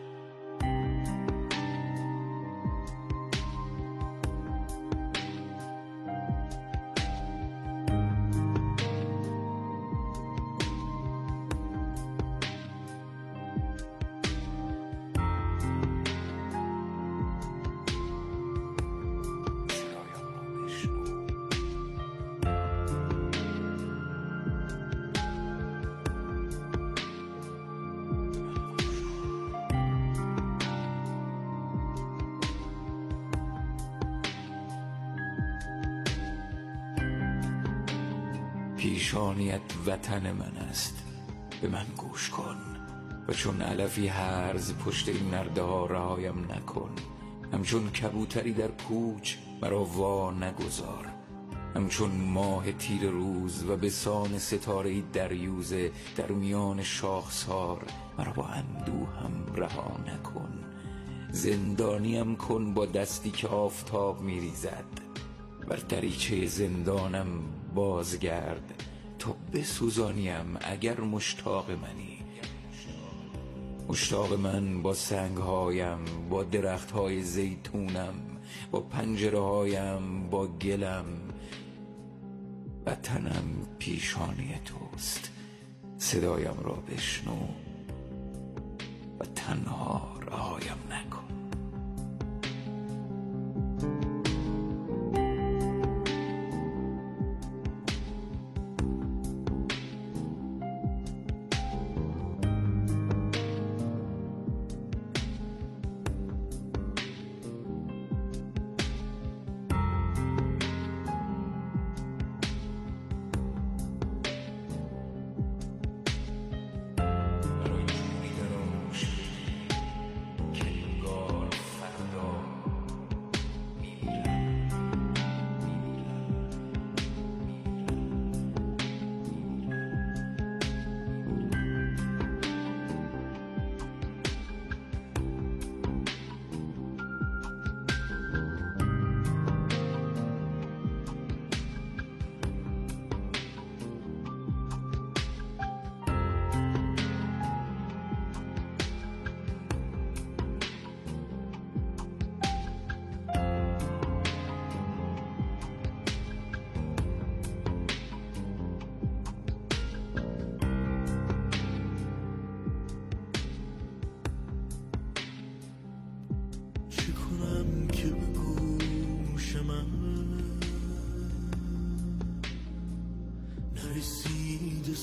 پیشانیت وطن من است، به من گوش کن و چون علفی هرز پشت این نرده ها رهایم نکن. همچون کبوتری در کوچ مرا وا نگذار، همچون ماه تیر روز و به سان ستاره دریوزه در میان شاخسار مرا با اندوه هم رها نکن. زندانیم کن با دستی که آفتاب میریزد، بر دریچه زندانم بازگرد تا بسوزانیم اگر مشتاق منی. مشتاق من با سنگهایم، با درختهای زیتونم، با پنجرهایم، با گلم. وطنم پیشانی توست، صدایم را بشنو و تنها رهایم نکن.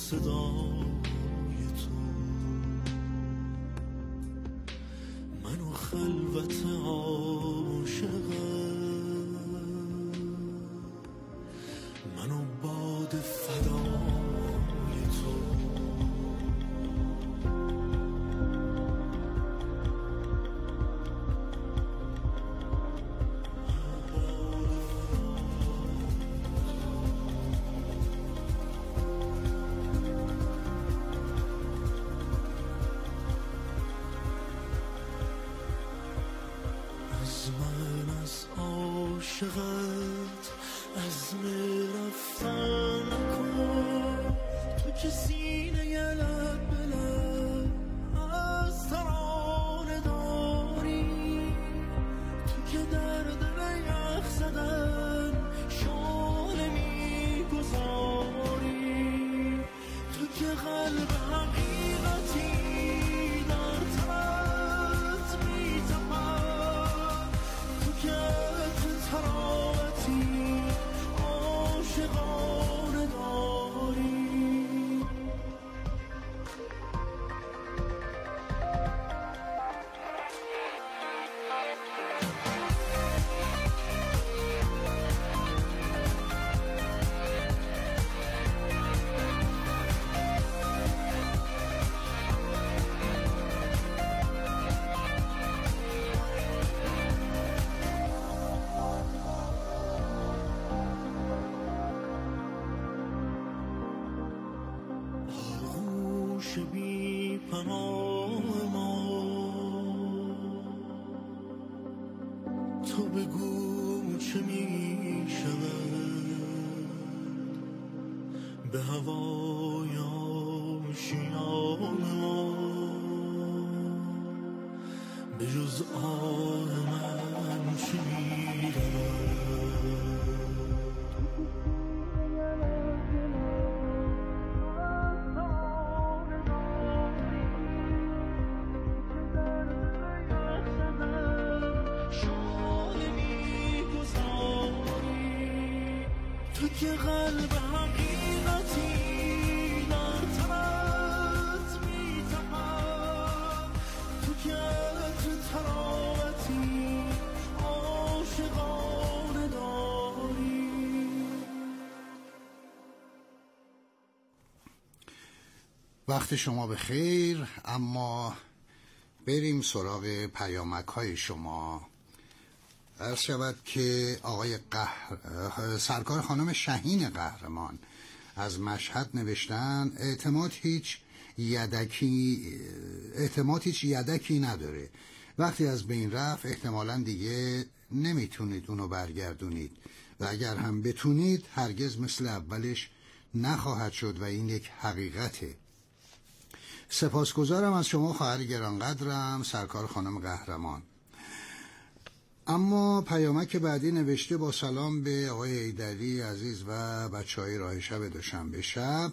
صدای تو، منو خلوت عاشقم، منو باد فدای تو. از من از عاشقت عزم رفتن نکن، تو که سینه لب به لب از ترانه داری، تو که در دل یخ زدن شعله میگذاری، تو که قلب حقیقتی در تنت میتپد، تو که تراوتی عاشقانه داری. آغوش بی پناه ما، تو بگو چه می شود به هوای آشیان ما، به جز آه من چه می رود. تو که قلب حقیقتی در تنت میتپد، تو که تو تراوتی عاشقانه داری. وقت شما به خیر، اما بریم سراغ پیامک های شما. عرض شود که آقای قهر... سرکار خانم شهین قهرمان از مشهد نوشتن اعتماد هیچ یدکی اعتماد هیچ یدکی نداره، وقتی از بین رفت احتمالاً دیگه نمیتونید اونو برگردونید و اگر هم بتونید هرگز مثل اولش نخواهد شد و این یک حقیقته. سپاسگزارم از شما خواهر گرانقدرم سرکار خانم قهرمان. اما پیامک بعدی نوشته با سلام به آقای حیدری عزیز و بچه های راه شب دوشنبه شب.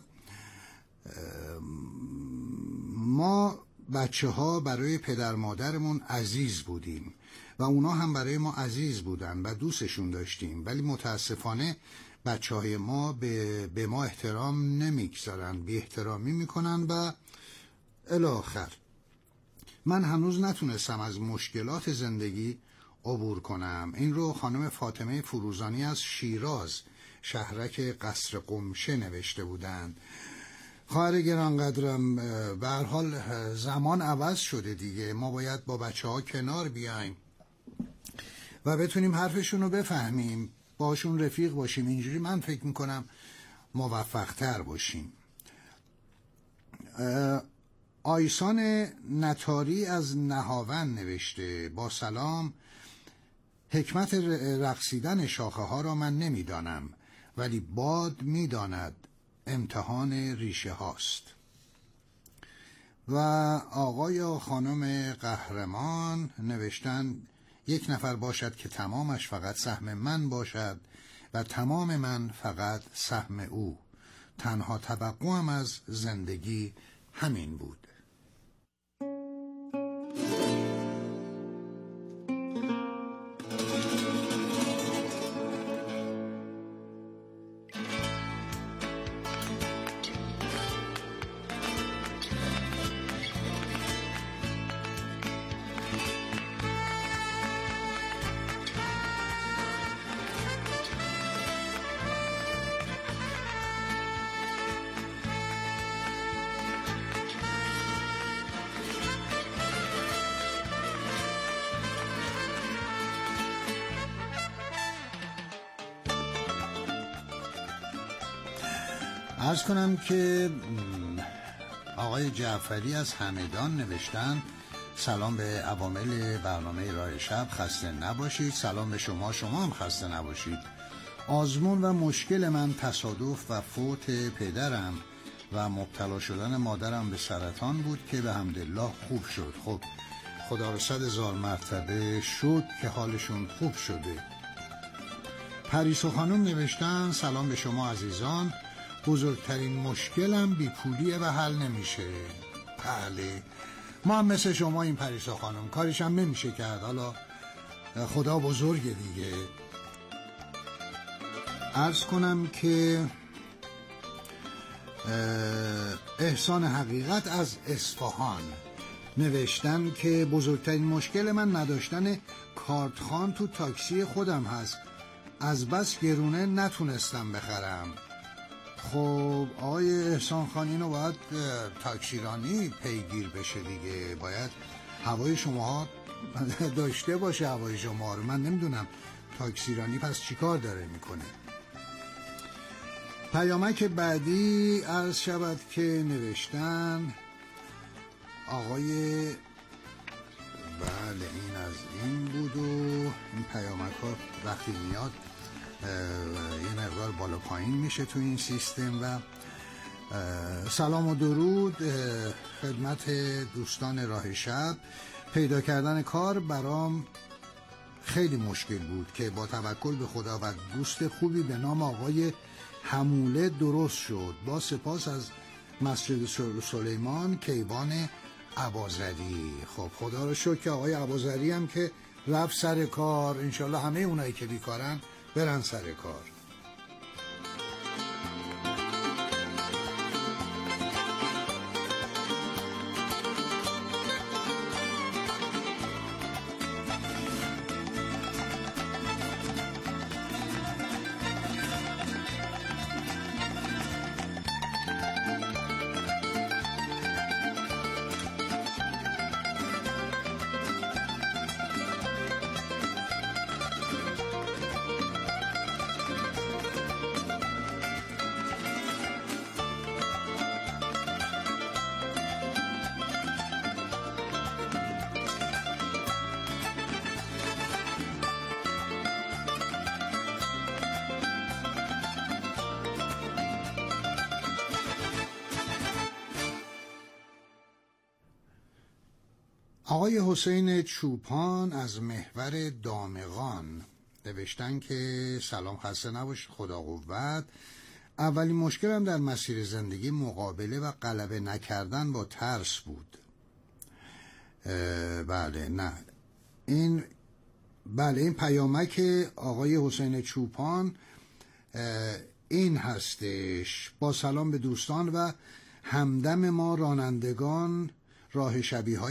ما بچه ها برای پدر مادرمون عزیز بودیم و اونا هم برای ما عزیز بودن و دوستشون داشتیم، ولی متاسفانه بچه های ما به, به ما احترام نمیگذارن، بی احترامی میکنن و الاخر. من هنوز نتونستم از مشکلات زندگی عبور کنم. این رو خانم فاطمه فروزانی از شیراز شهرک قصر قمشه نوشته بودند. خواهر گرانقدرم، به هر حال زمان عوض شده دیگه، ما باید با بچه ها کنار بیایم و بتونیم حرفشون رو بفهمیم، باشون رفیق باشیم. اینجوری من فکر میکنم موفق تر باشیم. آیسان نتاری از نهاون نوشته با سلام، حکمت رقصیدن شاخه ها را من نمیدانم ولی باد میداند امتحان ریشه هاست. و آقای و خانم قهرمان نوشتن یک نفر باشد که تمامش فقط سهم من باشد و تمام من فقط سهم او. تنها توقعم از زندگی همین بود. عرض کنم که آقای جعفری از همدان نوشتن سلام به عوامل برنامه راه شب، خسته نباشید. سلام به شما، شما هم خسته نباشید. آزمون و مشکل من تصادف و فوت پدرم و مبتلا شدن مادرم به سرطان بود که به حمدالله خوب شد. خب خدا رو صد هزار مرتبه شد که حالشون خوب شده. پریسا خانم نوشتن سلام به شما عزیزان، بزرگترین مشکلم بیپولیه و حل نمیشه. بله ما هم مثل شما این پریسا خانم، کارش هم نمیشه کرد، حالا خدا بزرگه دیگه. عرض کنم که احسان حقیقت از اصفهان نوشتن که بزرگترین مشکل من نداشتن کارتخوان تو تاکسی خودم هست، از بس گرونه نتونستم بخرم. خب آقای احسان خان اینو باید تاکسیرانی پیگیر بشه دیگه، باید هوای شما داشته باشه هوای شما رو. من نمیدونم تاکسیرانی پس چیکار داره میکنه. پیامک بعدی عرض شود که نوشتن آقای بله این از این بود و این پیامک ها وقتی میاد یه مقدار بالا پایین میشه تو این سیستم. و سلام و درود خدمت دوستان راه شب. پیدا کردن کار برام خیلی مشکل بود که با توکل به خدا و دوست خوبی به نام آقای حموله درست شد. با سپاس از مسجد سلیمان کیوان اباظری. خب خدا رو شکر که آقای اباظری هم که رفت سر کار، انشالله همه اونایی که بیکارن برن سر کار. آقای حسین چوپان از محور دامغان نوشتن که سلام، خسته نباش، خدا قوت. اولین مشکلم در مسیر زندگی مقابله و غلبه نکردن با ترس بود. بله نه این بله این پیامک آقای حسین چوپان این هستش. با سلام به دوستان و همدم ما رانندگان راه شبیه های